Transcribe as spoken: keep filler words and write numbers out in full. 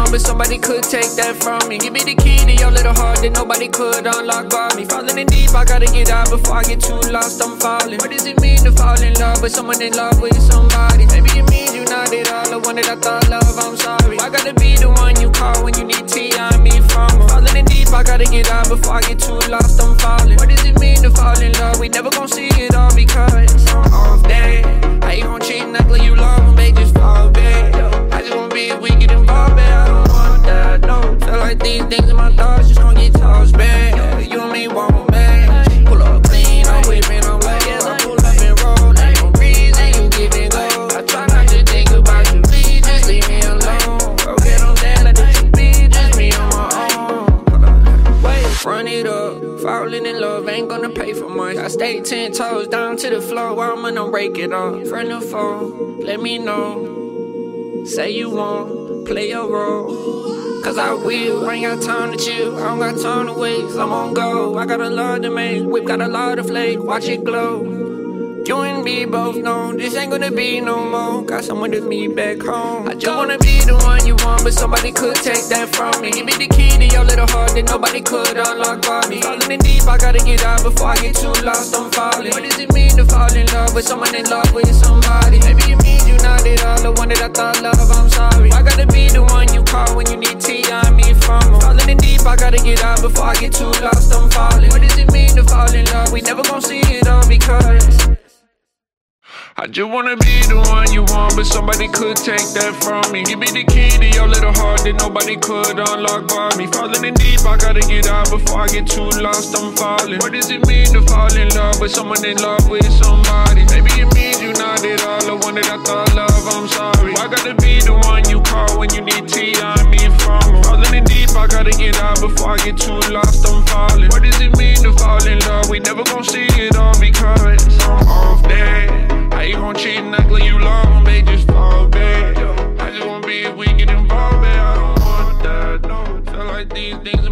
want, but somebody could take that from me. Give me the key to your little heart that nobody could unlock by me. Falling in deep, I gotta get out before I get too lost, I'm falling. What does it mean to fall in love with someone in love with somebody? Maybe it means you not at all, the one that I thought love, I'm sorry. I gotta be the one you call when you need tea, I'm me from her. Falling in deep, I gotta get out before I get too lost, I'm falling. What does it mean to fall in love? We never gon' see it all because I'm off that. How you gon' cheat and act like you love them, they just fall back. I just wanna be if we get involved, man, I don't want that, no. Feel like these things in my thoughts just gon' get tossed back. You and me won't match. Pull up clean, I'm whipping, I'm like, yeah, I pull up and roll. Ain't no reason you give and go. I try not to think about you, please just leave me alone. Forget on that, let it be just me on my own. Wait, run it up, falling in love, ain't gonna pay for much. I stay ten toes down to the floor, I'm gonna break it off. Friend or foe, let me know. Say you won't play a role, cause I will. I ain't got time to chill, I don't got time to waste. I'm on go, I got a lot to make. Whip got a lot of flake, watch it glow. You and me both know this ain't gonna be no more. Got someone to meet back home. I just wanna be the one you want, but somebody could take that from me. Give me the key to your little heart that nobody could unlock by me. Falling in deep, I gotta get out before I get too lost, I'm falling. What does it mean to fall in love with someone in love with somebody? Maybe it means you not at all, the one that I thought love, I'm sorry. I gotta be the one you call when you need tea, I'm me from her. Falling in deep, I gotta get out before I get too lost, I'm falling. What does it mean to fall in love? We never gon' see it all because I just wanna be the one you want, but somebody could take that from me. Give me the key to your little heart that nobody could unlock by me. Falling in deep, I gotta get out before I get too lost, I'm falling. What does it mean to fall in love with someone in love with somebody? Maybe it means you not at all, the one that I thought love, I'm sorry. I gotta be the one you call when you need tea, I'm me from her. Falling in deep, I gotta get out before I get too lost, I'm falling. What does it mean to fall in love? We never gon' see it all because I'm off that. How you gon' cheat and act like you love them, they just fall back. I just wanna be if we get involved, man, I don't want that, no. Feel like these things